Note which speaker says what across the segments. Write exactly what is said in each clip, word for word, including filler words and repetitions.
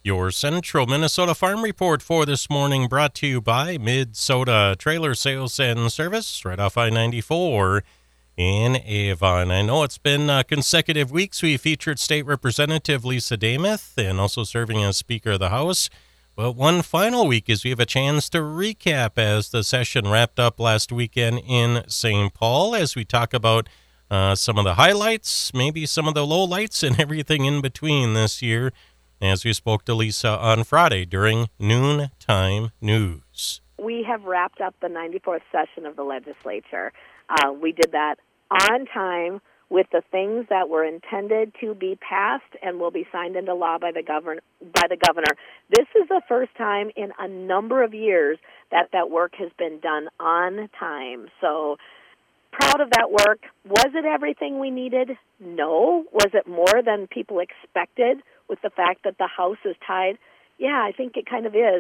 Speaker 1: Your Central Minnesota Farm Report for this morning brought to you by Mid-Soda Trailer Sales and Service right off I ninety-four in Avon. I know it's been uh, consecutive weeks. We featured State Representative Lisa Demuth and also serving as Speaker of the House. But one final week as we have a chance to recap as the session wrapped up last weekend in Saint Paul as we talk about uh, some of the highlights, maybe some of the lowlights and everything in between this year, as we spoke to Lisa on Friday during Noontime News.
Speaker 2: We have wrapped up the ninety-fourth session of the legislature. Uh, we did that on time with the things that were intended to be passed and will be signed into law by the govern- by the governor. This is the first time in a number of years that that work has been done on time. So proud of that work. Was it everything we needed? No. Was it more than people expected with the fact that the House is tied? Yeah, I think it kind of is.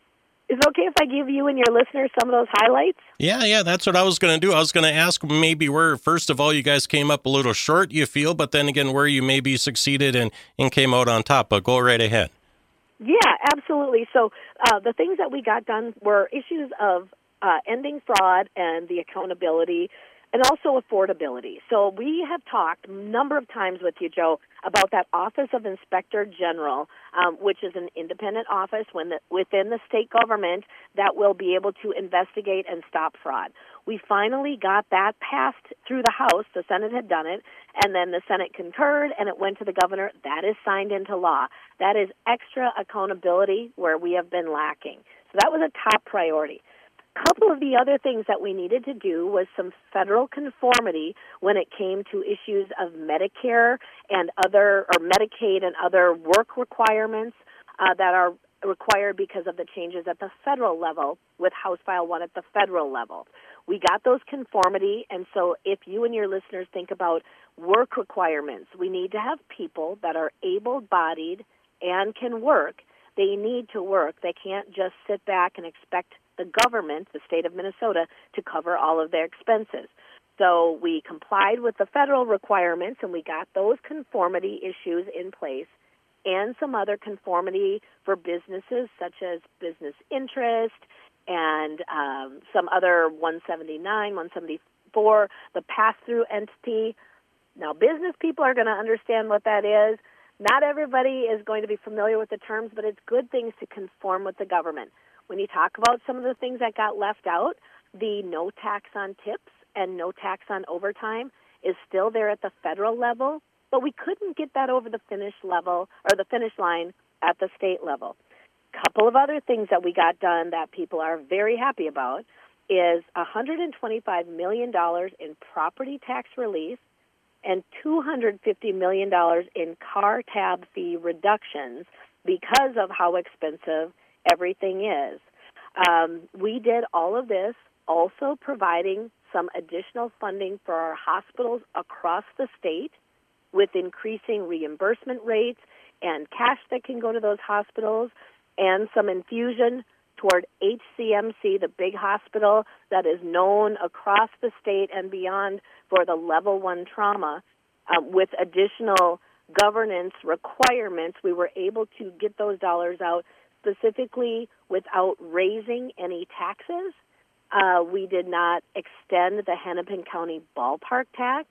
Speaker 2: Is it okay if I give you and your listeners some of those highlights?
Speaker 1: Yeah, yeah, that's what I was going to do. I was going to ask maybe where, first of all, you guys came up a little short, you feel, but then again, where you maybe succeeded and, and came out on top. But go right ahead.
Speaker 2: Yeah, absolutely. So uh, the things that we got done were issues of uh, ending fraud and the accountability, and also affordability. So we have talked a number of times with you, Joe, about that Office of Inspector General, um, which is an independent office when the, within the state government that will be able to investigate and stop fraud. We finally got that passed through the House. The Senate had done it, and then the Senate concurred, and it went to the governor. That is signed into law. That is extra accountability where we have been lacking. So that was a top priority. A couple of the other things that we needed to do was some federal conformity when it came to issues of Medicare and other, or Medicaid and other work requirements uh, that are required because of the changes at the federal level with House File one at the federal level. We got those conformity, and so if you and your listeners think about work requirements, we need to have people that are able-bodied and can work. They need to work. They can't just sit back and expect the government, the state of Minnesota, to cover all of their expenses. So we complied with the federal requirements, and we got those conformity issues in place and some other conformity for businesses such as business interest and um, some other one seventy-nine, one seventy-four, the pass-through entity. Now, business people are going to understand what that is. Not everybody is going to be familiar with the terms, but it's good things to conform with the government. When you talk about some of the things that got left out, the no tax on tips and no tax on overtime is still there at the federal level, but we couldn't get that over the finish level or the finish line at the state level. A couple of other things that we got done that people are very happy about is one hundred twenty-five million dollars in property tax relief and two hundred fifty million dollars in car tab fee reductions because of how expensive everything is. Um, we did all of this, also providing some additional funding for our hospitals across the state with increasing reimbursement rates and cash that can go to those hospitals and some infusion toward H C M C, the big hospital that is known across the state and beyond for the level one trauma. Um, with additional governance requirements, we were able to get those dollars out specifically without raising any taxes. Uh, we did not extend the Hennepin County ballpark tax.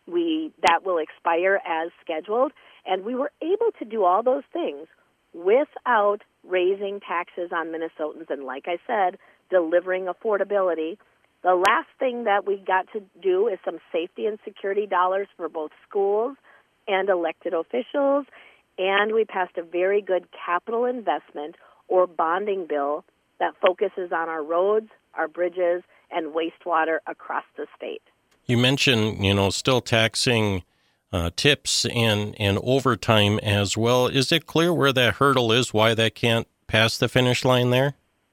Speaker 2: We that will expire as scheduled, and we were able to do all those things without raising taxes on Minnesotans, and like I said, delivering affordability. The last thing that we got to do is some safety and security dollars for both schools and elected officials, and we passed a very good capital investment or bonding bill that focuses on our roads, our bridges, and wastewater across the state.
Speaker 1: You mentioned, you know, still taxing uh, tips and, and overtime as well. Is it clear where that hurdle is, why that can't pass the finish line there?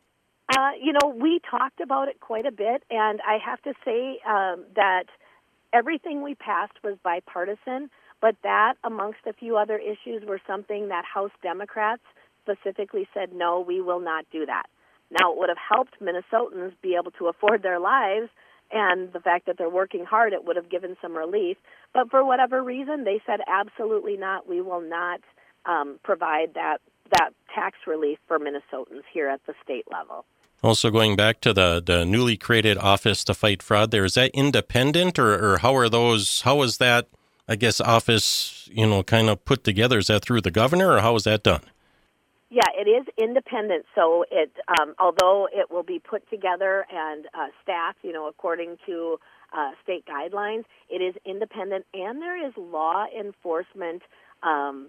Speaker 2: Uh, you know, we talked about it quite a bit, and I have to say um, that everything we passed was bipartisan, but that, amongst a few other issues, were something that House Democrats specifically said, no, we will not do that. Now, it would have helped Minnesotans be able to afford their lives, and the fact that they're working hard, it would have given some relief. But for whatever reason, they said absolutely not. We will not um, provide that that tax relief for Minnesotans here at the state level.
Speaker 1: Also, going back to the, the newly created Office to Fight Fraud, there, is that independent, or, or how are those, how is that, I guess, office, you know, kind of put together? Is that through the governor, or how is that done?
Speaker 2: Yeah, it is independent. So it, um, although it will be put together and uh, staffed, you know, according to uh, state guidelines, it is independent, and there is law enforcement, um,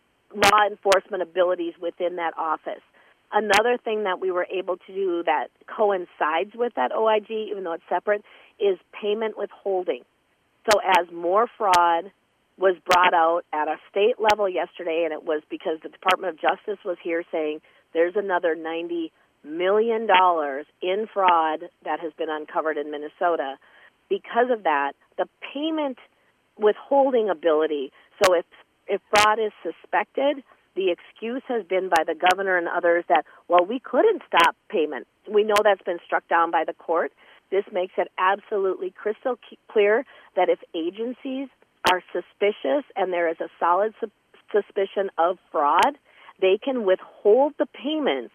Speaker 2: law enforcement abilities within that office. Another thing that we were able to do that coincides with that O I G, even though it's separate, is payment withholding. So as more fraud was brought out at a state level yesterday, and it was because the Department of Justice was here saying there's another ninety million dollars in fraud that has been uncovered in Minnesota. Because of that, the payment withholding ability, so if if fraud is suspected, the excuse has been by the governor and others that, well, we couldn't stop payment. We know that's been struck down by the court. This makes it absolutely crystal clear that if agencies are suspicious and there is a solid su- suspicion of fraud, they can withhold the payments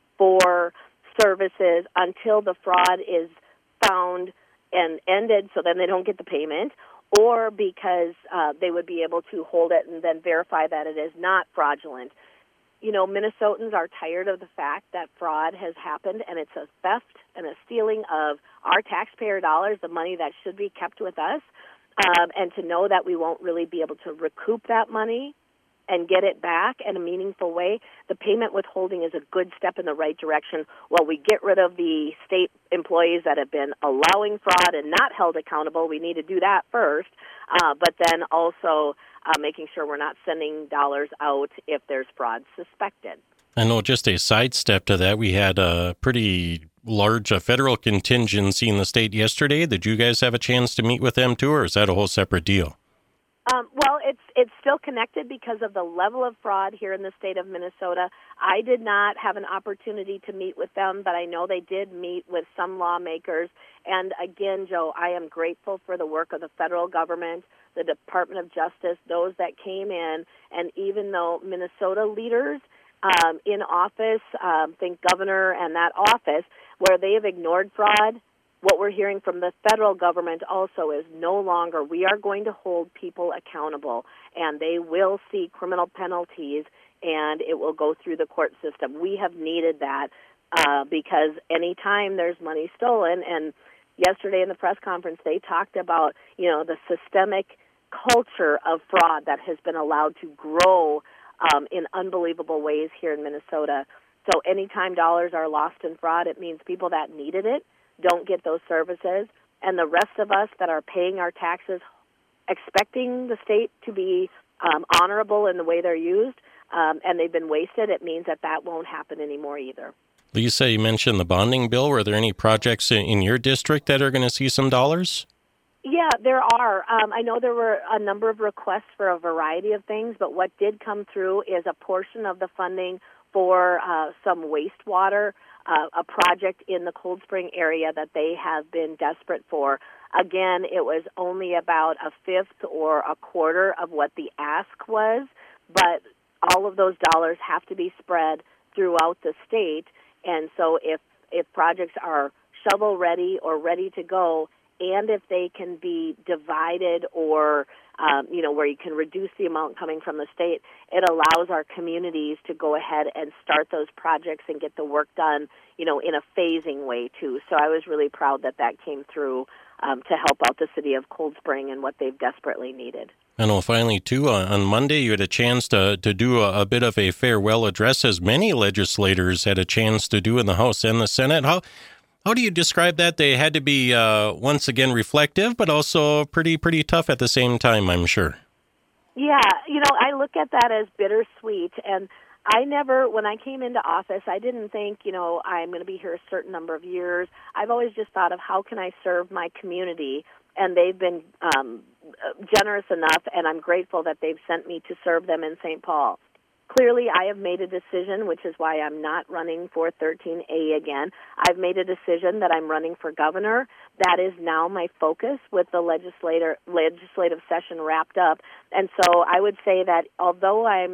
Speaker 2: for services until the fraud is found and ended, so then they don't get the payment, or because uh, they would be able to hold it and then verify that it is not fraudulent. You know, Minnesotans are tired of the fact that fraud has happened, and it's a theft and a stealing of our taxpayer dollars, the money that should be kept with us, um, and to know that we won't really be able to recoup that money and get it back in a meaningful way. The payment withholding is a good step in the right direction while we get rid of the state employees that have been allowing fraud and not held accountable. We need to do that first, uh, but then also uh, making sure we're not sending dollars out if there's fraud suspected.
Speaker 1: I know, just a sidestep to that, we had a pretty large uh, federal contingency in the state yesterday. Did you guys have a chance to meet with them too, or is that a whole separate deal?
Speaker 2: Um, well, it's it's still connected because of the level of fraud here in the state of Minnesota. I did not have an opportunity to meet with them, but I know they did meet with some lawmakers. And again, Joe, I am grateful for the work of the federal government, the Department of Justice, those that came in. And even though Minnesota leaders um, in office, um, think governor and that office, where they have ignored fraud, what we're hearing from the federal government also is no longer we are going to hold people accountable, and they will see criminal penalties, and it will go through the court system. We have needed that uh, because any time there's money stolen, and yesterday in the press conference they talked about, you know, the systemic culture of fraud that has been allowed to grow um, in unbelievable ways here in Minnesota. So anytime dollars are lost in fraud, it means people that needed it don't get those services, and the rest of us that are paying our taxes expecting the state to be um, honorable in the way they're used, um, and they've been wasted, it means that that won't happen anymore either.
Speaker 1: Lisa, you mentioned the bonding bill. Were there any projects in, in your district that are going to see some dollars?
Speaker 2: Yeah, there are. Um, I know there were a number of requests for a variety of things, but what did come through is a portion of the funding for uh, some wastewater, uh, a project in the Cold Spring area that they have been desperate for. Again, it was only about a fifth or a quarter of what the ask was, but all of those dollars have to be spread throughout the state. And so if, if projects are shovel-ready or ready to go, and if they can be divided or, um, you know, where you can reduce the amount coming from the state, it allows our communities to go ahead and start those projects and get the work done, you know, in a phasing way, too. So I was really proud that that came through um, to help out the city of Cold Spring and what they've desperately needed.
Speaker 1: I know, finally, too, uh, on Monday you had a chance to, to do a, a bit of a farewell address, as many legislators had a chance to do in the House and the Senate. How How do you describe that? They had to be, uh, once again, reflective, but also pretty, pretty tough at the same time, I'm sure.
Speaker 2: Yeah, you know, I look at that as bittersweet. And I never, when I came into office, I didn't think, you know, I'm going to be here a certain number of years. I've always just thought of how can I serve my community, and they've been um, generous enough, and I'm grateful that they've sent me to serve them in Saint Paul. Clearly, I have made a decision, which is why I'm not running for thirteen A again. I've made a decision that I'm running for governor. That is now my focus with the legislator, legislative session wrapped up. And so I would say that although I'm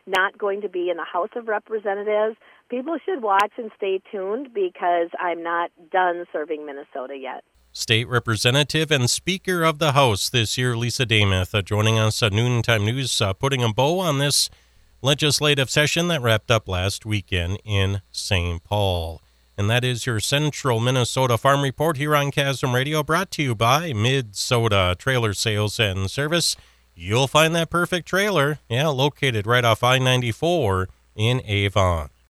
Speaker 2: not going to be in the House of Representatives. People should watch and stay tuned because I'm not done serving Minnesota yet.
Speaker 1: State Representative and Speaker of the House this year, Lisa Demuth, uh, joining us at Noontime News, uh, putting a bow on this legislative session that wrapped up last weekend in Saint Paul. And that is your Central Minnesota Farm Report here on Chasm Radio, brought to you by Mid-Soda Trailer Sales and Service. You'll find that perfect trailer, yeah, located right off I ninety-four in Avon.